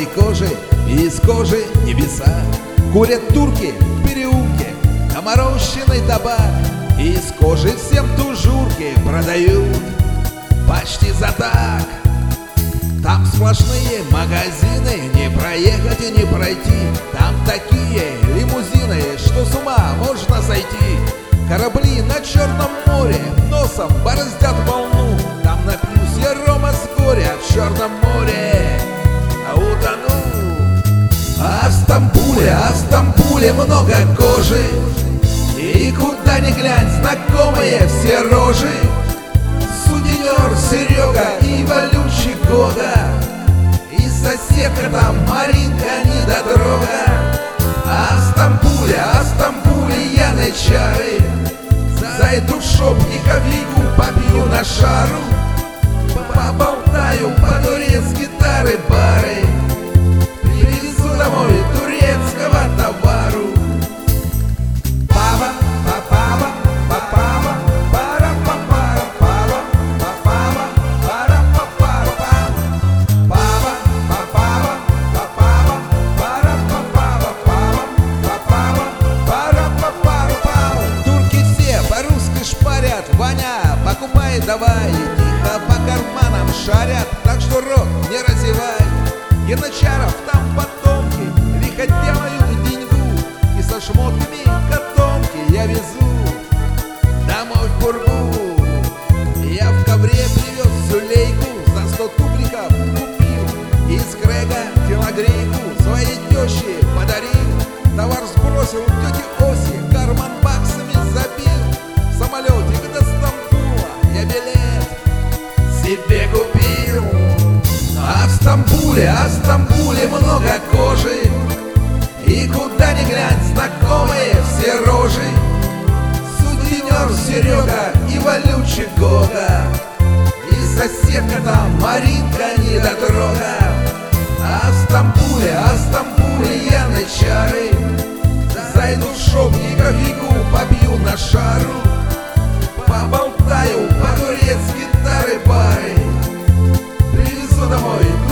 тонкой кожи, и из кожи небеса. Курят турки в переулке, доморощенный табак, и из кожи всем тужурки продают почти за так. Там сплошные магазины, не проехать и не пройти. Там такие лимузины, что с ума можно сойти. Корабли на Черном море носом бороздят волну. Там напьюсь я рома с горя в Черном море, а утону. А в Стамбуле много кожи, и куда ни глянь, знакомые все рожи. Сутенер Серега и Валючий Гога, и соседка там Маринка недотрога. А в Стамбуле я на чары зайду в шоп и кофейку попью на шару. Поболтаю по-турецки тары-бары, привезу домой турецкого товару. Папа, папа, папа, пара, папара, папа, папа, пара, папара, папа, папа, папа, пара, папара, папа, пара, папара, папа. Турки все по-русски шпарят, Ваня, покупай давай, тихо по карманам шарят, так что рот не разевай. Янычаров там потомки лихо делают деньгу, и со шмотками котомки я везу домой в Бургу. Я в ковре привез сюлейку, за 100 тубликов купил, из Грега телогрейку своей теще подарил. Товар сбросил тете Оси, карман баксами забил. В самолете до Стамбула я билет себе купил. А в Стамбуле много кожи, и куда ни глянь, знакомые все рожи. Сутенер Серега и Валючий Гога, и соседка там Маринка недотрога. А в Стамбуле я на чары зайду в шоп и кофейку попью на шару. Поболтаю по-турецки тары-бары, привезу домой